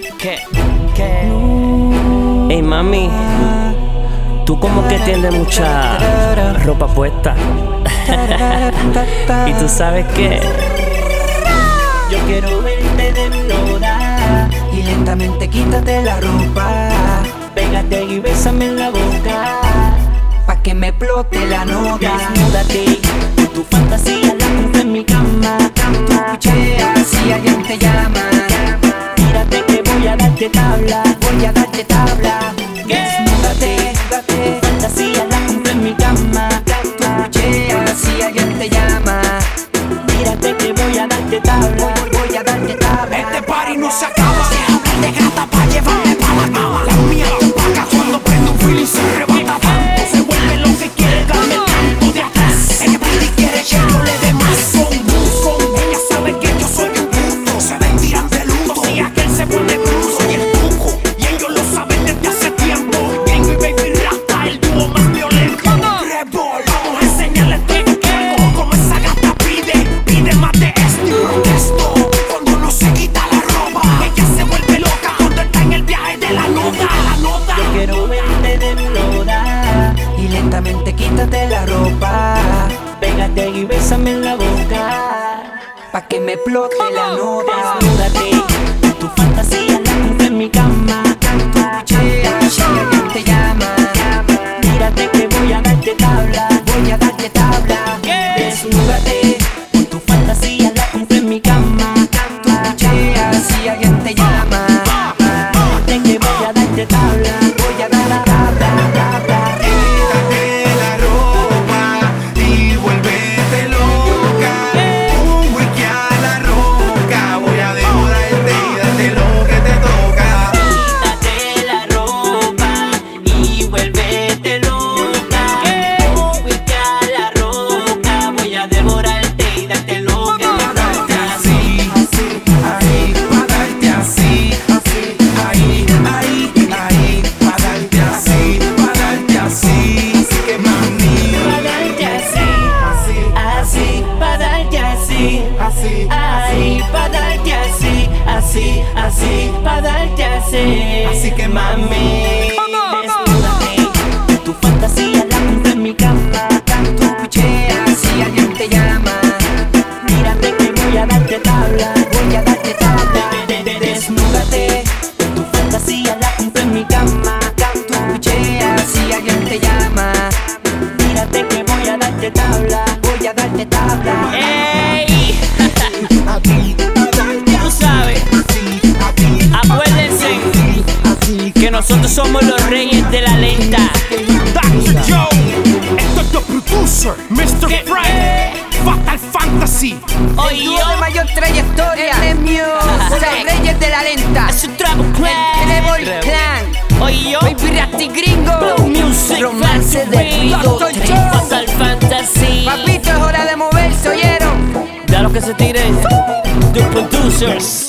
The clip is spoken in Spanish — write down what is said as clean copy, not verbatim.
¿Qué? Ey, mami, tú como que tienes mucha ropa puesta. ¿Y tú sabes qué? Yo quiero verte desnuda y lentamente quítate la ropa. Pégate y bésame en la boca Pa' que me explote la nota. Desnúdate, tu fantasía la puse en mi cama. Tú escucheas si alguien te llama. Mírate que voy a darte tabla. Voy a darte tabla. Desnúdate, tu fantasía la puse en mi cama. Tú escucheas si alguien te llama. Mírate que voy a darte tabla. Voy a darte tabla. Este party no se acaba. Deja hablar de gata pa' llevarme pa' la cama. La mía te paga cuando prende un feeling se arrebata tanto. Se vuelve lo que quiere, dame tanto de atrás. Ella pide y quiere que yo le dé más. Son. Ella sabe que yo soy un puto. Se ven tiran de luto. Si aquel se pone cruz, soy el tuco. Y ellos lo saben desde hace tiempo. Gringo y Baby Rasta, el dúo más violento. Rebol, vamos a enseñarle todo. Como esa gata pide más de esto y protesto. Cuando no se quita la ropa, ella se vuelve loca cuando está en el viaje de la nota. Yo quiero verte desnuda Y lentamente quítate la ropa. Pégate y bésame en la boca. Pa' que me explote la nota. Desnúdate, tu fantasía la puse en mi cama. Tú escucheas si alguien te llama. Mírate que voy a darte tabla. Voy a darte tabla. Desnúdate, tu fantasía la puse en mi cama. Tú escucheas si alguien te llama. Mírate que voy a darte tabla. Voy a dar la tabla. Quítate la ropa y vuélvete loca. Un wiki a la roca. Voy a devorarte y darte lo que te toca. Quítate la ropa y vuélvete loca. Fuiste a la roca, voy a devorarte y darte lo que te toca. Así, ahí, pa' darte así, ahí, pa' darte así, así que mami, Pa' darte así, pa' darte así, ahí, pa' darte así, pa' darte así que mami. Desnúdate, tu fantasía la puse en mi cama. Tú escucheas si alguien te llama. Mírate que voy a darte tabla. Voy a darte tabla. Desnúdate, tu fantasía la puse en mi cama. Tú escucheas si alguien te llama. Mírate que voy a darte tabla. Voy a darte tabla. ¡Ey! a ti, Tú sabes, acuérdense que nosotros somos los reyes de la lenta. Dr. Joe, esto es The Producer, Mr. Frank, Fatal Fantasy. Oye, Dúo de mayor trayectoria. Los reyes de la lenta. es un trago clan. Trevor Clan. Oye, Baby Rasta y Gringo. Blue Music, Romance de Factory, Dr. Joe. Fatal Fantasy. Papito, es hora de moverse, ¿oyeron? Ya lo que se tire, The Producers.